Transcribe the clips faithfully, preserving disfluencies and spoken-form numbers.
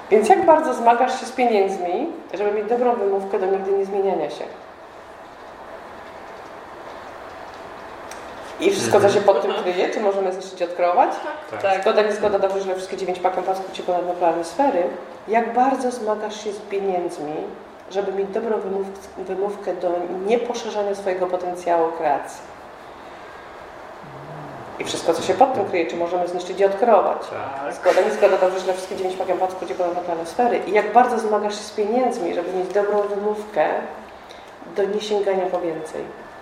Więc jak bardzo zmagasz się z pieniędzmi, żeby mieć dobrą wymówkę do nigdy nie zmieniania się? I wszystko, co się pod tym kryje, czy możemy zacząć odkrywać? Tak. tak. Zgoda, nie zgoda, dobrze, źle, wszystkie dziewięć pakiem pasków ci ponad nuklearne sfery. Jak bardzo zmagasz się z pieniędzmi, żeby mieć dobrą wymówkę, wymówkę do nieposzerzania swojego potencjału kreacji? I wszystko, co się pod tym kryje, czy możemy zniszczyć i odkrywać? Tak. Zgoda, nie zgoda, dobrze, źle, wszystkie dziewięć pakiem pasków ci ponad nuklearne sfery. I jak bardzo zmagasz się z pieniędzmi, żeby mieć dobrą wymówkę do niesięgania po więcej?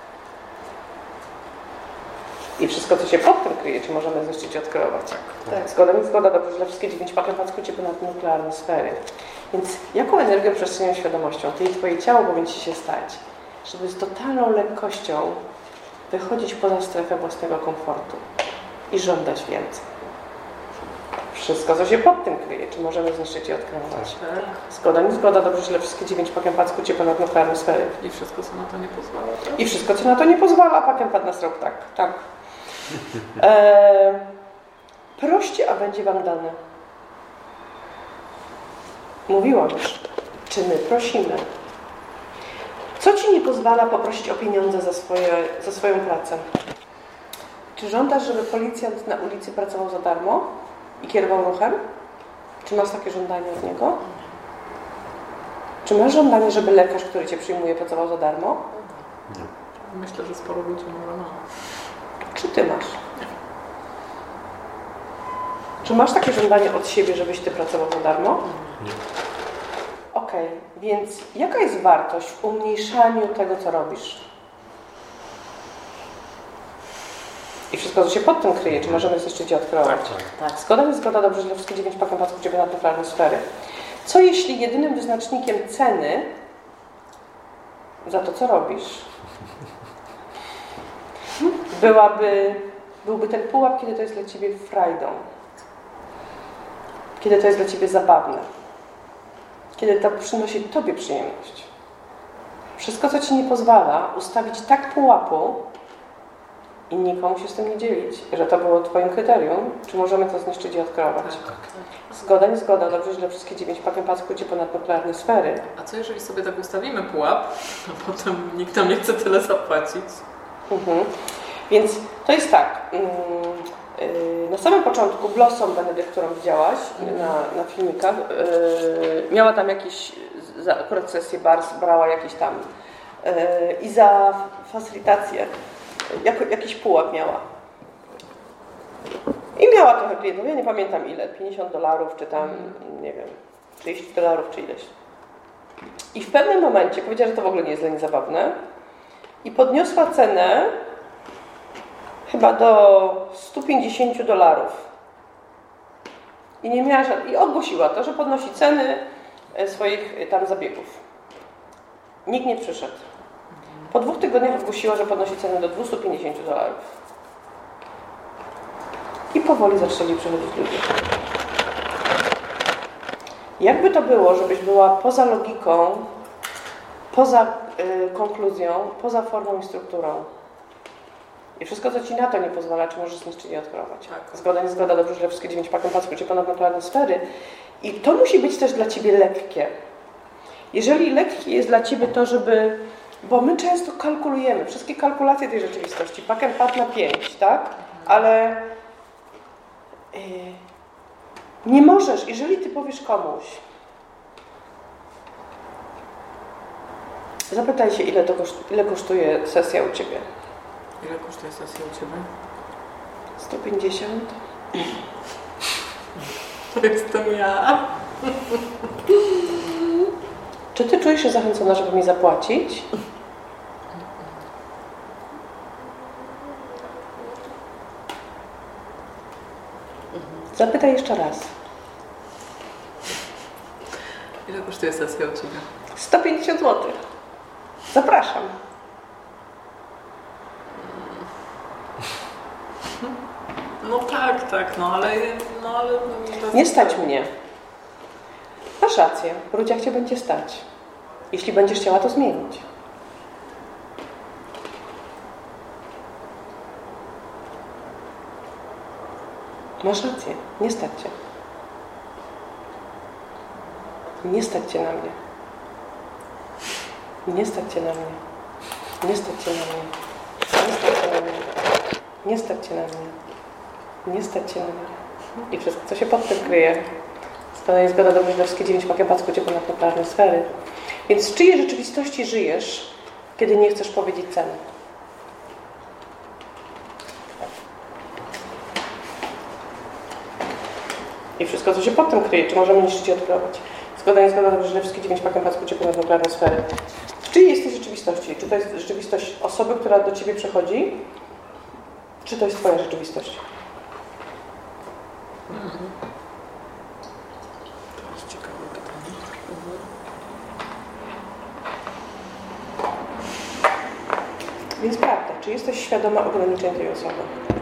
I wszystko, co się pod tym kryje, czy możemy zniszczyć i odkrywać? Tak. Tak. Zgoda, nie zgoda, dobrze, źle, wszystkie dziewięć pakiem pasków ci ponad nuklearne sfery. Więc jaką energią, przestrzenią, świadomością ty i twoje ciało powinien ci się stać, żeby z totalną lekkością wychodzić poza strefę własnego komfortu i żądać więcej? Wszystko, co się pod tym kryje, czy możemy zniszczyć i odkrywać? Tak. Zgoda, nie zgoda, dobrze, źle, wszystkie dziewięć pakiem pasków ci ponad nuklearne sfery. I wszystko, co na to nie pozwala. Tak? I wszystko, co na to nie pozwala, pakiem padł na strop, tak, tak. E, proście, a będzie wam dane. Mówiłam już. Czy my prosimy? Co ci nie pozwala poprosić o pieniądze za, swoje, za swoją pracę? Czy żądasz, żeby policjant na ulicy pracował za darmo i kierował ruchem? Czy masz takie żądanie od niego? Czy masz żądanie, żeby lekarz, który cię przyjmuje, pracował za darmo? Myślę, że sporo ludzi może ma. Czy ty masz? Czy masz takie żądanie od siebie, żebyś ty pracował za darmo? Nie. Okej, okay, więc jaka jest wartość w umniejszaniu tego, co robisz? I wszystko, co się pod tym kryje, czy możemy zniszczyć i odkrywać? Tak, tak. tak. Zgoda, nie zgoda, dobrze, że wszystkie dziewięć pakiem pasków ciebie na nuklearne sfery. Co jeśli jedynym wyznacznikiem ceny za to, co robisz, byłaby, byłby ten pułap, kiedy to jest dla ciebie frajdą, kiedy to jest dla ciebie zabawne, kiedy to przynosi tobie przyjemność. Wszystko, co ci nie pozwala ustawić tak pułapu i nikomu się z tym nie dzielić, że to było twoim kryterium, czy możemy to zniszczyć i odkrywać? Zgoda, nie zgoda, dobrze, że wszystkie dziewięć pakiem pasków cię ponad nuklearne sfery. A co jeżeli sobie tak ustawimy pułap, a potem nikt nam nie chce tyle zapłacić? Mhm. Więc to jest tak. Yy, na samym początku Blossom Benedykt, którą widziałaś mhm. na, na filmikach, yy, miała tam jakieś, za, akurat sesję bars, brała jakieś tam yy, i za facylitację jako, jakiś pułap miała. I miała trochę klientów, ja nie pamiętam ile, pięćdziesiąt dolarów, czy tam, nie wiem, trzydzieści dolarów, czy ileś. I w pewnym momencie powiedziała, że to w ogóle nie jest dla niej zabawne i podniosła cenę chyba do stu pięćdziesięciu dolarów. I nie miała żadnych, i ogłosiła to, że podnosi ceny swoich tam zabiegów. Nikt nie przyszedł. Po dwóch tygodniach ogłosiła, że podnosi cenę do dwustu pięćdziesięciu dolarów. I powoli zaczęli przychodzić ludzie. Jakby to było, żebyś była poza logiką, poza y, konkluzją, poza formą i strukturą. I wszystko, co ci na to nie pozwala, czy możesz zniszczyć i odkrywać. Tak. Zgoda, nie zgoda, dobrze, że wszystkie dziewięć pakiem pasków cię ponad nuklearne sfery. I to musi być też dla ciebie lekkie. Jeżeli lekkie jest dla ciebie to, żeby... Bo my często kalkulujemy, wszystkie kalkulacje tej rzeczywistości, pakiem pat na pięć, tak? Ale yy, nie możesz, jeżeli ty powiesz komuś, zapytaj się, ile, to koszt, ile kosztuje sesja u ciebie. Ile kosztuje sesja u ciebie? sto pięćdziesiąt. To jestem ja. Czy ty czujesz się zachęcona, żeby mi zapłacić? Zapytaj jeszcze raz. Ile kosztuje sesja u ciebie? sto pięćdziesiąt złotych. Zapraszam. No tak, tak, no ale... No, ale no, Nie stać mnie. Masz rację. W ludziach cię będzie stać. Jeśli będziesz chciała to zmienić. Masz rację. Nie stać cię. Nie stać Cię na mnie. Nie stać Cię na mnie. Nie stać Cię na mnie. Nie stać Cię na mnie. Nie stać Cię na mnie. Nie stać Cię na mnie. I wszystko, co się pod tym kryje. Zgoda jest zgoda do Myślewskiej dziewięć pakiem packu Cię ponad nuklearne sfery. Więc w czyjej rzeczywistości żyjesz, kiedy nie chcesz powiedzieć ceny? I wszystko, co się pod tym kryje, czy możemy niszczyć i odkrywać. Zgoda nie zgoda do Myślewskiej dziewięć pakiem packu Cię ponad nuklearne sfery. W czyjej jest tej rzeczywistości? Czy to jest rzeczywistość osoby, która do Ciebie przychodzi? Czy to jest Twoja rzeczywistość? Mhm. To jest ciekawe pytanie. Mhm. Więc prawda, czy jesteś świadoma ograniczeń tej osoby?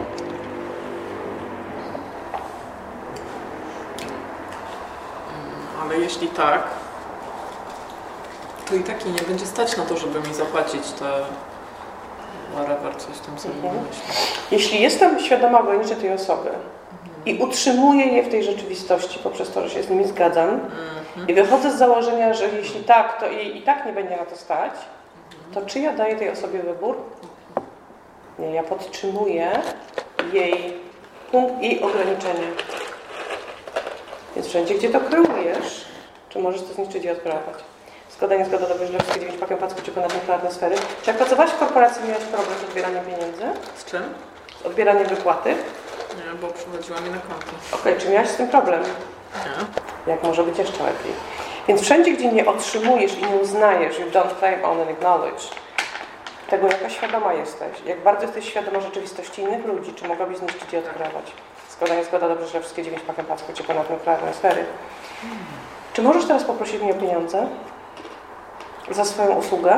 Ale jeśli tak, to i tak jej nie będzie stać na to, żeby mi zapłacić te whatever, coś tam sobie Mhm. wymyślić. Jeśli jestem świadoma ograniczeń tej osoby i utrzymuję je w tej rzeczywistości poprzez to, że się z nimi zgadzam Mhm. i wychodzę z założenia, że jeśli tak, to jej i tak nie będzie na to stać, to czy ja daję tej osobie wybór? Nie, ja podtrzymuję jej punkt, jej ograniczenie. Więc wszędzie, gdzie to kreujesz, czy możesz to zniszczyć i odprawiać? Zgoda, nie zgoda do Myślewskiej dziewięć pakiem packu Cię ponad nuklearne sfery. Czy jak pracowałaś w korporacji, miałaś problem z odbieraniem pieniędzy? Z czym? Z odbieraniem wypłaty? Nie, bo przychodziła mi na konto. Okej, okay, czy miałaś z tym problem? Nie. Jak może być jeszcze lepiej? Więc wszędzie, gdzie nie otrzymujesz i nie uznajesz, you don't claim on and acknowledge, tego, jaka świadoma jesteś, jak bardzo jesteś świadoma rzeczywistości innych ludzi, czy mogłabyś zniszczyć i odkrywać? Zgoda, nie zgoda, dobrze, że wszystkie dziewięć pakiem packu Cię ponad nuklearne sfery. Czy możesz teraz poprosić mnie o pieniądze za swoją usługę?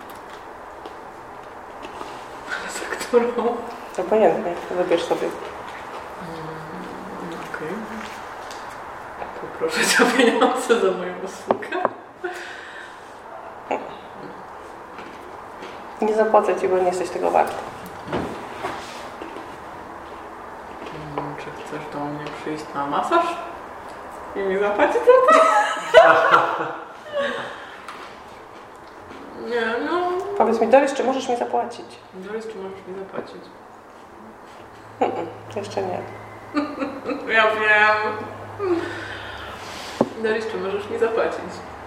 Za którą? Obojętnie, wybierz sobie. Mm, Okej. Okay. Poproszę Cię o pieniądze za moją usługę. Nie zapłacę Ci, bo nie jesteś tego wart. Hmm, czy chcesz do mnie przyjść na masaż? I mi zapłacić za to? Nie, no... Powiedz mi, Doris, czy możesz mi zapłacić? Doris, czy możesz mi zapłacić? Mm-mm, jeszcze nie. Ja wiem. Doris, czy możesz mi zapłacić?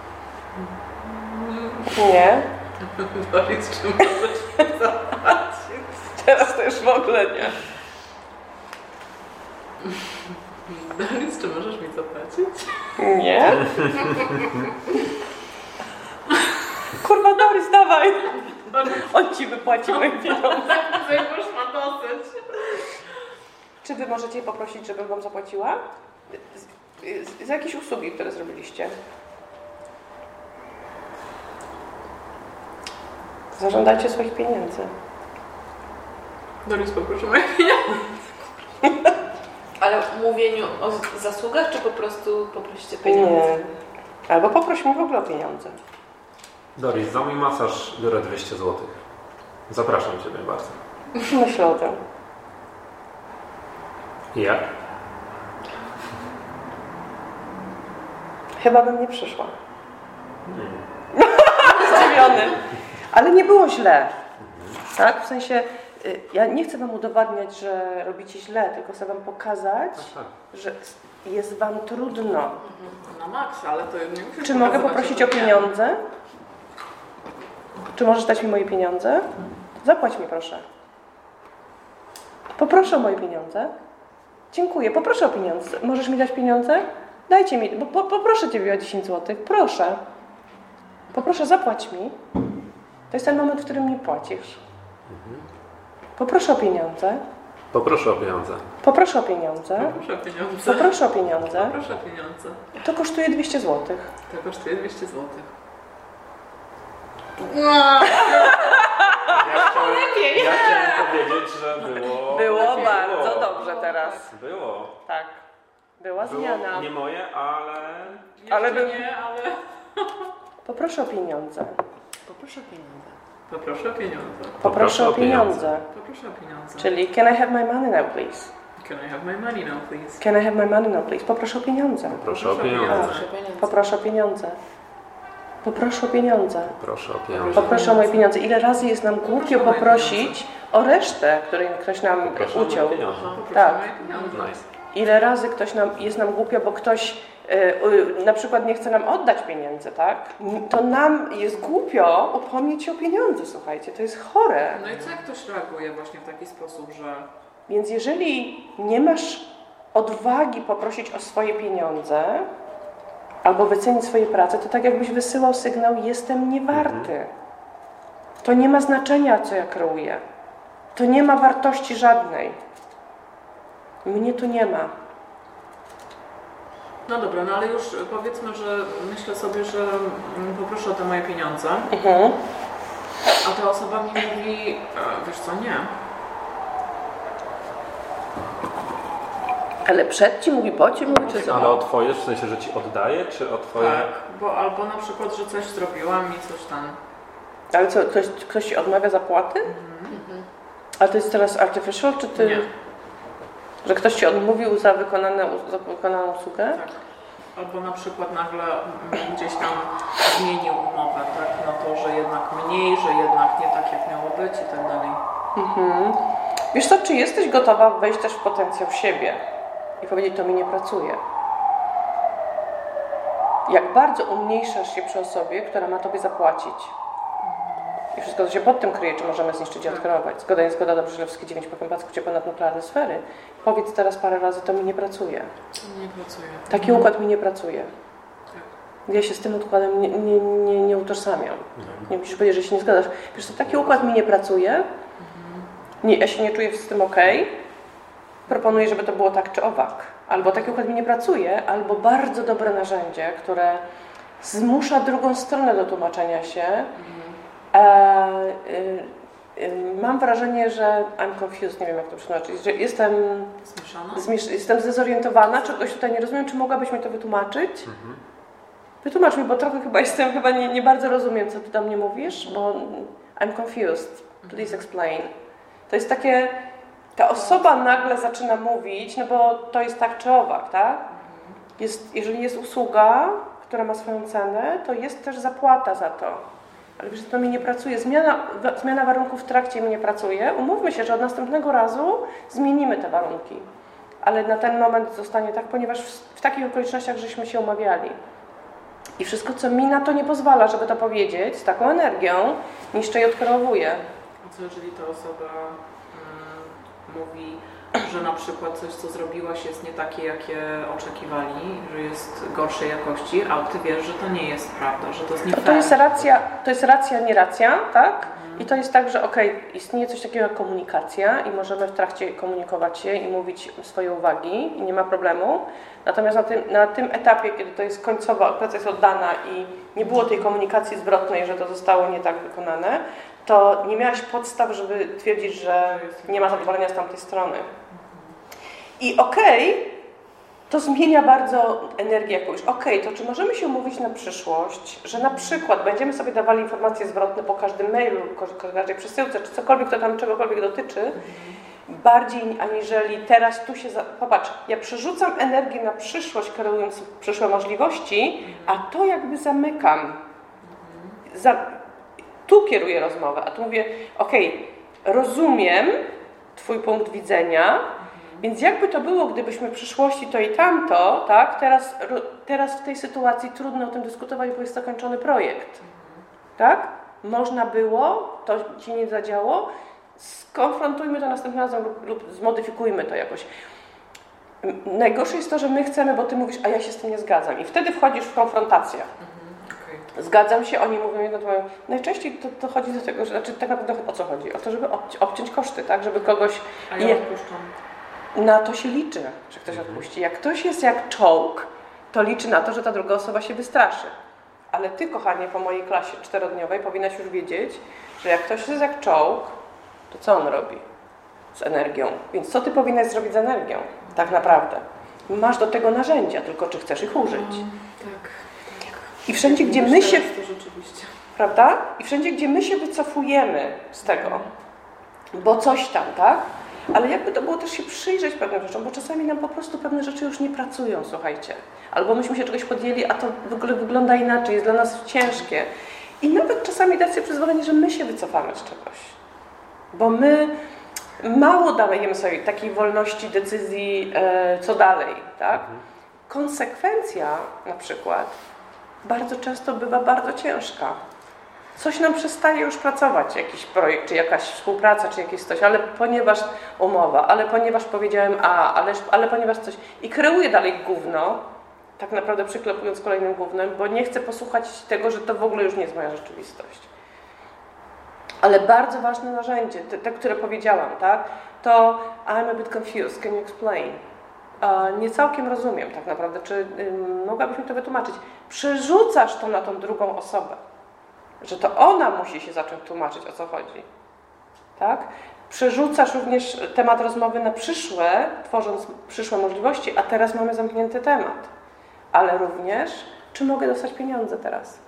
Nie. Doris, czy możesz mi zapłacić? Teraz to już w ogóle nie. Doris, czy możesz mi zapłacić? Nie. Kurwa, Doris, dawaj. On Ci wypłaci moje pieniądze. Już ma dosyć. Czy Wy możecie poprosić, żebym Wam zapłaciła? Z, za jakieś usługi, które zrobiliście. Zażądajcie swoich pieniędzy. Doris, poproszę moje pieniądze. Ale w mówieniu o zasługach, czy po prostu poprosicie pieniądze? Nie. Albo poproś mi w ogóle o pieniądze. Doris, za mój masaż biorę dwieście złotych. Zapraszam Ciebie bardzo. Myślę o tym. I jak? Chyba bym nie przyszła. Hmm. Zdziwiony. Ale nie było źle. Tak? W sensie, ja nie chcę Wam udowadniać, że robicie źle, tylko chcę Wam pokazać, Tak, tak. że jest Wam trudno. Na maksa, ale to nie musisz. Czy mogę poprosić o pieniądze? Czy możesz dać mi moje pieniądze? Zapłać mi, proszę. Poproszę o moje pieniądze. Dziękuję, poproszę o pieniądze. Możesz mi dać pieniądze? Dajcie mi, bo po, poproszę Ciebie o dziesięć złotych. Proszę. Poproszę, zapłać mi. To jest ten moment, w którym mi płacisz. Poproszę o pieniądze. Poproszę o pieniądze. Poproszę o pieniądze. Poproszę o pieniądze. Poproszę o pieniądze. Poproszę o pieniądze. To kosztuje dwieście złotych. To kosztuje dwieście złotych. Ja chciałem, ja chciałem powiedzieć, że było... Było było. bardzo dobrze teraz. Było. Tak. Była Było zmiana. nie moje, ale... Jeszcze Ale bym- nie, ale... Poproszę o pieniądze. Poproszę o pieniądze. Poproszę o pieniądze. Poproszę o pieniądze. Poproszę o pieniądze. Czyli can I have my money now, please? Can I have my money now, please? Can I have my money now, please? Poproszę o pieniądze. Proszę o pieniądze. Proszę o pieniądze. Poproszę o pieniądze. Poproszę o pieniądze. Proszę o pieniądze. Poproszę o moje pieniądze. Ile razy jest nam głupio poprosić o resztę, której ktoś nam Proszę o uciął. moje pieniądze. Poproszę Tak. o moje pieniądze. Nice. Ile razy ktoś nam, jest nam głupio, bo ktoś y, y, na przykład nie chce nam oddać pieniędzy, tak? To nam jest głupio upomnieć się o pieniądze, słuchajcie, to jest chore. No i co jak ktoś reaguje właśnie w taki sposób, że... Więc jeżeli nie masz odwagi poprosić o swoje pieniądze albo wycenić swoje prace, to tak jakbyś wysyłał sygnał, jestem niewarty. To nie ma znaczenia, co ja kreuję. To nie ma wartości żadnej. Mnie tu nie ma. No dobra, no ale już powiedzmy, że myślę sobie, że mm, poproszę o te moje pieniądze, Mhm. a ta osoba mi mówi, e, wiesz co, nie. Ale przed ci mówi, po ci mówi, czy co? Ale o twoje, w sensie, że ci oddaje, czy o twoje... Tak, bo albo na przykład, że coś zrobiłam i coś tam. Ale co, ktoś, ktoś ci odmawia zapłaty? Mhm. A to jest teraz artificial, czy ty... Nie. Że ktoś ci odmówił za, wykonane, za wykonaną usługę? Tak. Albo na przykład nagle mm, gdzieś tam zmienił umowę, tak, na to, że jednak mniej, że jednak nie tak jak miało być i tak dalej. Mhm. Wiesz co, czy jesteś gotowa wejść też w potencjał siebie i powiedzieć, to mi nie pracuje? Jak bardzo umniejszasz się przy osobie, która ma tobie zapłacić? I wszystko, co się pod tym kryje, czy możemy zniszczyć i odkrywać. Zgoda nie zgoda, Dobrzelewski dziewięć po Kępacku, cię ponad nuklearne sfery. Powiedz teraz parę razy, to mi nie pracuje. To nie pracuje. Taki układ mi nie pracuje. Tak. Ja się z tym układem nie, nie, nie, nie utożsamiam. Nie musisz powiedzieć, że się nie zgadzasz. Wiesz co, taki układ mi nie pracuje. Nie, ja się nie czuję z tym okej. Proponuję, żeby to było tak czy owak. Albo taki układ mi nie pracuje, albo bardzo dobre narzędzie, które zmusza drugą stronę do tłumaczenia się. E, y, y, mam wrażenie, że I'm confused, nie wiem jak to przetłumaczyć, że jestem, Zmieszana? zmiesz, jestem zdezorientowana, czegoś tutaj nie rozumiem, czy mogłabyś mi to wytłumaczyć? Mhm. Wytłumacz mi, bo trochę chyba jestem, chyba nie, nie bardzo rozumiem, co ty do mnie mówisz, bo I'm confused, please explain. To jest takie, ta osoba nagle zaczyna mówić, no bo to jest tak czy owak, tak? Jest, jeżeli jest usługa, która ma swoją cenę, to jest też zapłata za to. Ale wiesz, to mi nie pracuje. Zmiana, zmiana warunków w trakcie mi nie pracuje. Umówmy się, że od następnego razu zmienimy te warunki. Ale na ten moment zostanie tak, ponieważ w, w takich okolicznościach żeśmy się umawiali. I wszystko, co mi na to nie pozwala, żeby to powiedzieć z taką energią, niszczę i odkrowuję. A co jeżeli ta osoba mm, mówi, że na przykład coś, co zrobiłaś, jest nie takie, jakie oczekiwali, że jest gorszej jakości, a ty wiesz, że to nie jest prawda, że to jest nie To, fair. to jest racja, to jest racja, nie racja, tak? I to jest tak, że okej, okay, istnieje coś takiego jak komunikacja i możemy w trakcie komunikować się i mówić swoje uwagi i nie ma problemu. Natomiast na tym, na tym etapie, kiedy to jest końcowa, praca jest oddana i nie było tej komunikacji zwrotnej, że to zostało nie tak wykonane, to nie miałaś podstaw, żeby twierdzić, że nie ma zadowolenia z tamtej strony. I okej, okay, to zmienia bardzo energię jakąś. Okej, okay, to czy możemy się umówić na przyszłość, że na przykład będziemy sobie dawali informacje zwrotne po każdym mailu, po każdej przesyłce, czy cokolwiek to tam czegokolwiek dotyczy, mhm. bardziej aniżeli teraz tu się... Za... Popatrz, ja przerzucam energię na przyszłość, kreując przyszłe możliwości, mhm. a to jakby zamykam. Mhm. Za... Tu kieruję rozmowę, a tu mówię, okej, okay, rozumiem twój punkt widzenia, więc jakby to było, gdybyśmy w przyszłości to i tamto, tak? Teraz, teraz w tej sytuacji trudno o tym dyskutować, bo jest zakończony projekt. Tak? Można było, to się nie zadziało, skonfrontujmy to następnym razem lub, lub zmodyfikujmy to jakoś. Najgorsze jest to, że my chcemy, bo ty mówisz, a ja się z tym nie zgadzam. I wtedy wchodzisz w konfrontację. Okay. Zgadzam się, oni mówią jedno, to mówią. Najczęściej to, to chodzi do tego, że znaczy tak naprawdę o co chodzi? O to, żeby obciąć koszty, tak? Żeby kogoś... A ja odpuszczam. Na to się liczy, że ktoś odpuści. Jak ktoś jest jak czołg, to liczy na to, że ta druga osoba się wystraszy. Ale ty, kochanie, po mojej klasie czterodniowej powinnaś już wiedzieć, że jak ktoś jest jak czołg, to co on robi z energią? Więc co ty powinnaś zrobić z energią? Tak naprawdę. Masz do tego narzędzia, tylko czy chcesz ich użyć. Mm, tak, tak. I wszędzie, gdzie my się... To rzeczywiście. Prawda? I wszędzie, gdzie my się wycofujemy z tego, bo coś tam, tak? Ale jakby to było też się przyjrzeć pewnym rzeczom, bo czasami nam po prostu pewne rzeczy już nie pracują, słuchajcie. Albo myśmy się czegoś podjęli, a to w ogóle wygląda inaczej, jest dla nas ciężkie. I nawet czasami dać sobie przyzwolenie, że my się wycofamy z czegoś. Bo my mało dajemy sobie takiej wolności decyzji, e, co dalej, tak? Konsekwencja na przykład bardzo często bywa bardzo ciężka. Coś nam przestaje już pracować, jakiś projekt, czy jakaś współpraca, czy jakieś coś, ale ponieważ umowa, ale ponieważ powiedziałem A, ale, ale ponieważ coś i kreuję dalej gówno, tak naprawdę przyklepując kolejnym gównem, bo nie chcę posłuchać tego, że to w ogóle już nie jest moja rzeczywistość. Ale bardzo ważne narzędzie, te, te które powiedziałam, tak, to I'm a bit confused, can you explain? Uh, nie całkiem rozumiem tak naprawdę, czy um, mogłabyś mi to wytłumaczyć? Przerzucasz to na tą drugą osobę, że to ona musi się zacząć tłumaczyć, o co chodzi. Tak? Przerzucasz również temat rozmowy na przyszłe, tworząc przyszłe możliwości, a teraz mamy zamknięty temat. Ale również, czy mogę dostać pieniądze teraz?